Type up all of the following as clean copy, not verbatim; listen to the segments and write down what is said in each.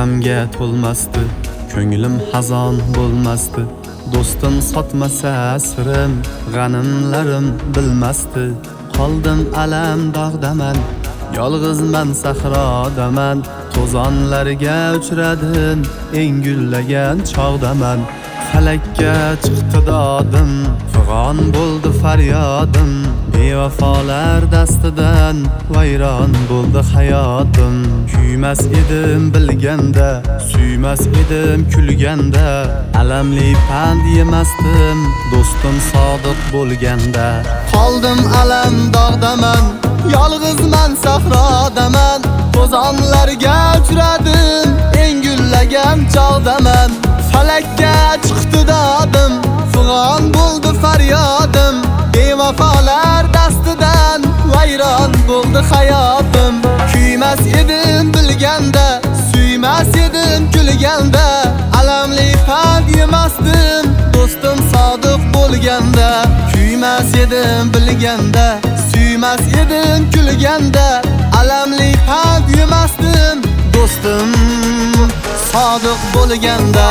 g'amga to'lmasdi, ko'nglim hazon bo'lmasdi. Do'stim sotmasa sirim, g'animlarim bilmasdi. Qoldim alam dog'daman, yolg'izman sahrodaman. To'zonlarga uchradim, eng gullagan chog'daman. Falakka chiqdi dodim, fig'on bo'ldi faryodim. Bevafolar dastidan vayron bo'ldi hayotim. Kuymas edim bilganda, suymas edim kulganda. Alamli pand yemasdim, do'stim sodiq bo'lganda. Qoldim alam dog'daman, yolg'izman sahrodaman. To'zonlarga uchradim, eng gullagan chog'daman. Falakka chiqdi dodim, fig'on bo'ldi faryodim. Bevafolar dastidan vayron bo'ldi hayotim. Kuymas edim bilganda, suymas edim kulganda. Alamli pand yemasdim, do'stim sodiq bo'lganda. Kuymas edim bilganda, suymas edim kulganda. Alamli pand yemasdim, do'stim sodiq bo'lganda.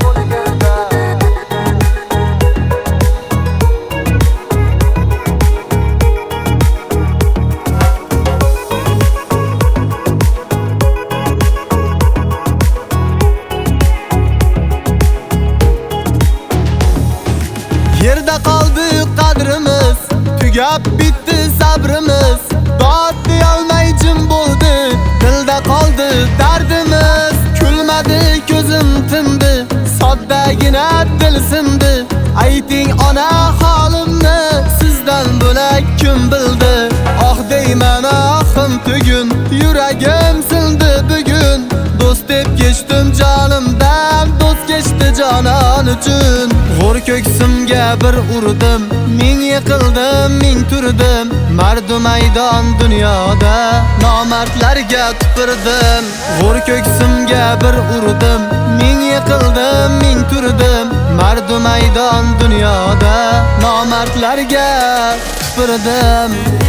Yerda qoldi qadrimiz, tugab bitdi sabrimiz. Dod deyolmay jim bo'ldi, dilda qoldi dardimiz. Kulmadi ko'zim tindi, soddagina dil sindi. Ayting ona holimni, sizdan bo'lak kim bildi? Oh deyman ahim tugun, yuragim sildi bugun. Do'st deb kechdim jonimdan, do'st kechdi jonon uchun. G'o'r ko'ksimga bir urdim, ming yiqildim, ming turdim. Mardu maydon dunyoda nomardlarga tupurdim. G'o'r ko'ksimga bir urdim, ming yiqildim, ming turdim. Mardu maydon dunyoda nomardlarga tupurdim.